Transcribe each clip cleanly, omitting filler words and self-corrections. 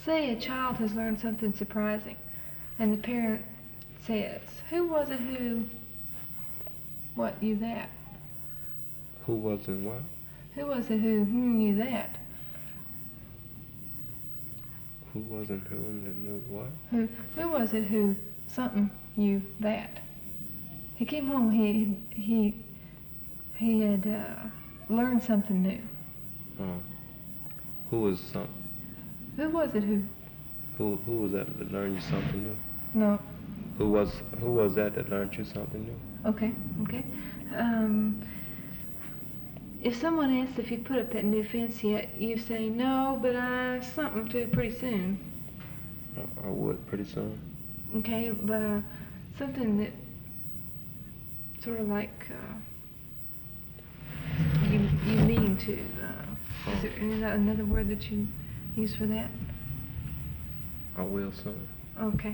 Say a child has learned something surprising, and the parent says, "Who was it who, what, you that?" Who wasn't what? Who was it who you that? Who wasn't who and knew what? Who was it who something you that? He came home. He had learned something new. Who was some? Who was it who? Who was that learned you something new? No. Who was that learned you something new? Okay. If someone asks if you put up that new fence yet, you say no, but something to pretty soon. I would pretty soon. Okay, but something that sort of like you mean to. Is there another word that you use for that? I will soon. Okay.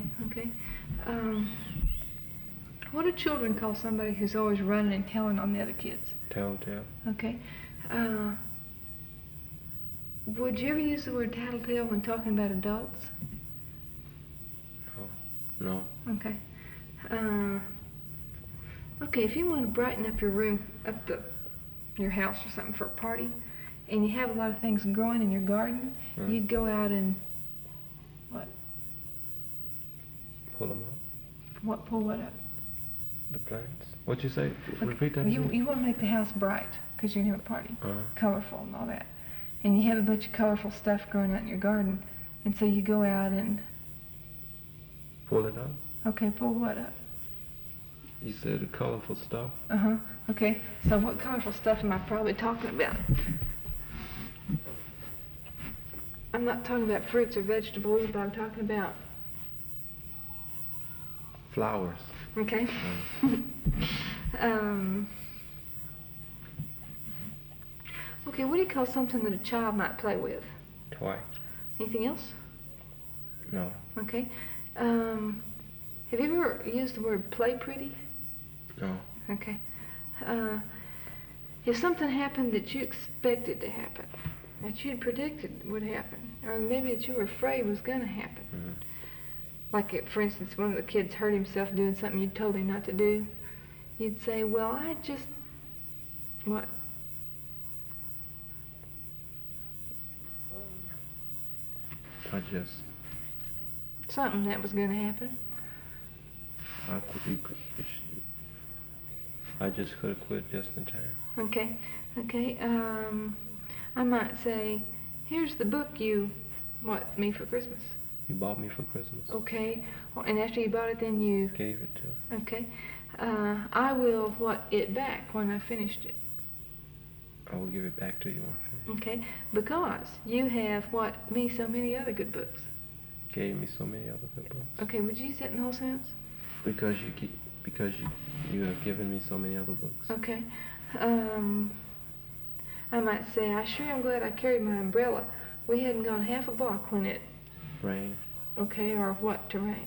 What do children call somebody who's always running and telling on the other kids? Tattletale. Okay. Would you ever use the word tattletale when talking about adults? No. Okay. Okay, if you want to brighten up your room, your house or something for a party, and you have a lot of things growing in your garden, you'd go out and what? Pull them up. What? Pull what up? The plants. What'd you say? Okay. Repeat that. You want to make the house bright because you're gonna have a party, colorful and all that, and you have a bunch of colorful stuff growing out in your garden, and so you go out and pull it up. Okay, pull what up? You said the colorful stuff. Okay, so what colorful stuff am I probably talking about? I'm not talking about fruits or vegetables, but I'm talking about flowers. Okay. Okay, what do you call something that a child might play with? Toy. Anything else? No. Okay. Have you ever used the word play pretty? No. Okay. If something happened that you expected to happen, that you'd predicted would happen, or maybe that you were afraid was going to happen, like, for instance, one of the kids hurt himself doing something you told him not to do, you'd say, well, I just, what? Something that was going to happen. I just could have quit just in time. Okay. I might say, here's the book you, me for Christmas. You bought me for Christmas. Okay. And after you bought it, then you gave it to. Okay. I will it back when I finished it. I will give it back to you when I finish. Okay. Because you have me so many other good books. Gave me so many other good books. Okay. Would you use that in the whole sentence? Because you have given me so many other books. Okay. I might say, I sure am glad I carried my umbrella. We hadn't gone half a block when it rained. Okay, or what to rain?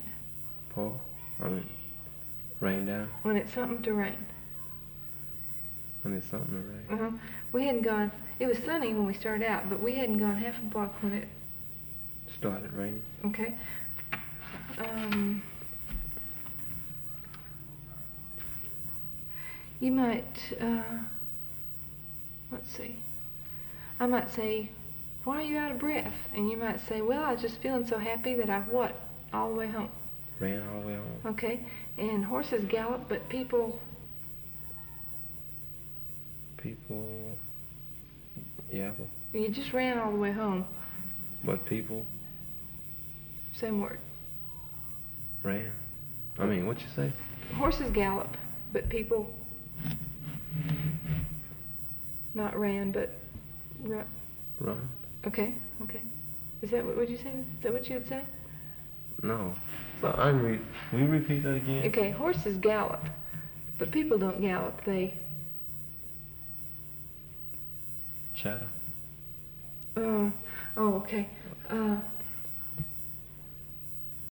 Rain down. When it's something to rain. When it's something to rain. We hadn't gone, it was sunny when we started out, but we hadn't gone half a block when it started raining. Okay. You might, let's see. I might say, why are you out of breath? And you might say, well, I was just feeling so happy that I all the way home. Ran all the way home. Okay. And horses gallop, but people, yeah. You just ran all the way home. But people? Same word. Ran? What'd you say? Horses gallop, but people not ran, but run. Okay. Is that what would you say? Is that what you would say? No. So will you repeat that again? Okay, horses gallop, but people don't gallop, they chatter. Okay.